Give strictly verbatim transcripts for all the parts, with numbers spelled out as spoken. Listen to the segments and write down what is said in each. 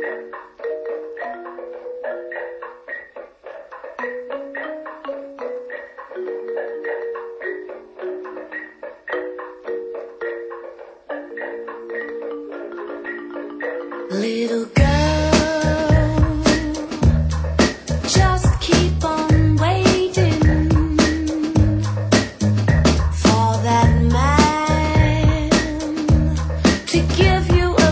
Little girl, just keep on waiting for that man to give you a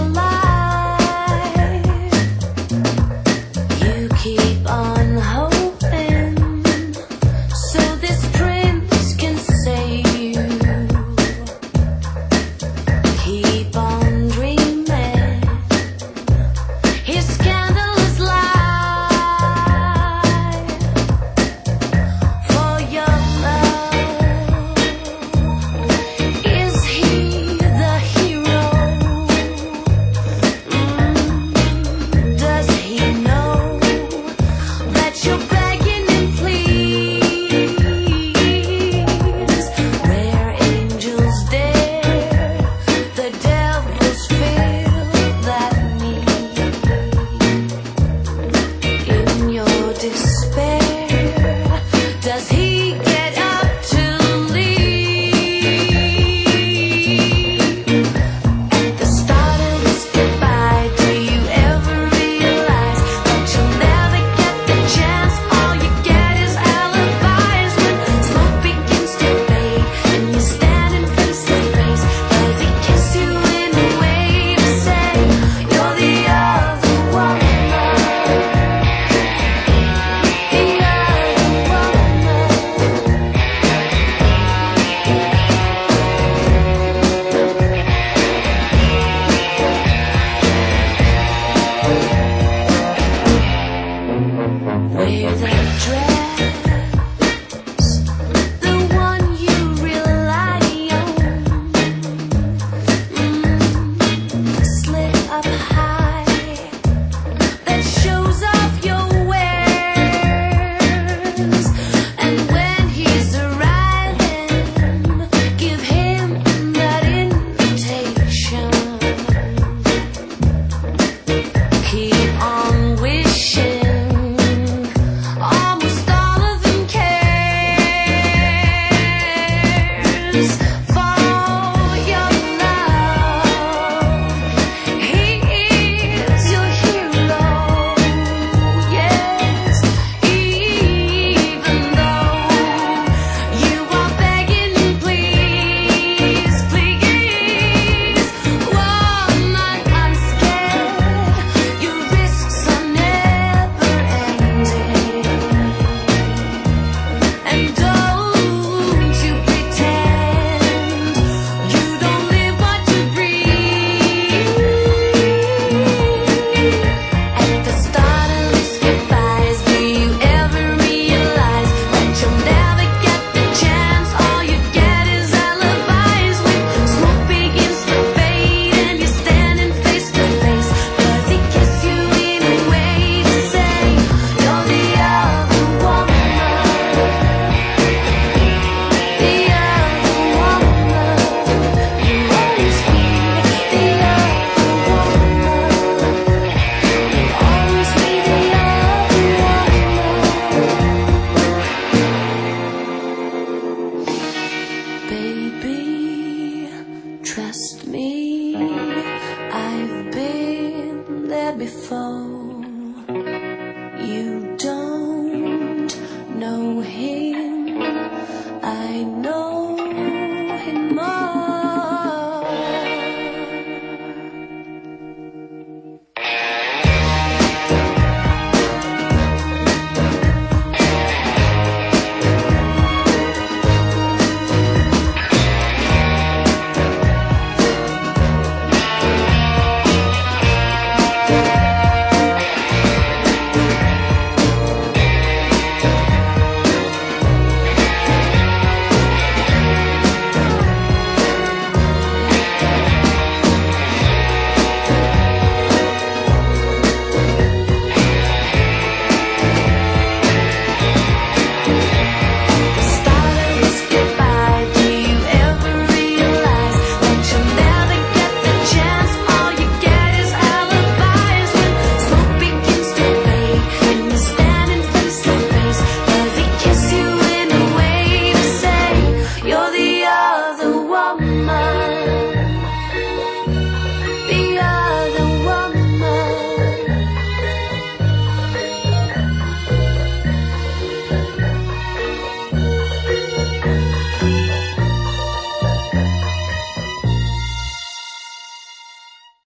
life. You keep on hoping so this prince can save you. Keep on dreaming. His scandalous lie for your love. Is he the hero? Mm, does he know that you're begging and please? Where angels dare, the devils feel that need. In your despair, does he get up to leave? At the start of this goodbye, do you ever realize that you'll never get the chance? All you get is alibis. When smoke begins to fade and you're standing face to face, does he kiss you in a way to say you're the other woman? Wear that dress, the one you rely on. Mm, slit up high, that shows off your wares. And when he's arriving, give him that invitation. Keep on wishing, almost all of them cares for your love. He is your hero, yes, even though you are begging, please, please. Woman, I'm scared, your risks are never ending. And don't you pretend you don't live what you breathe. At the start of these goodbyes, do you ever realize that you'll never get the chance? All you get is alibis. When smoke begins to fade and you're standing face to face, does he kiss you in a way to say you're the other woman? The other woman, you always be the other woman. You always be the other woman. Baby, trust me, I've been there before.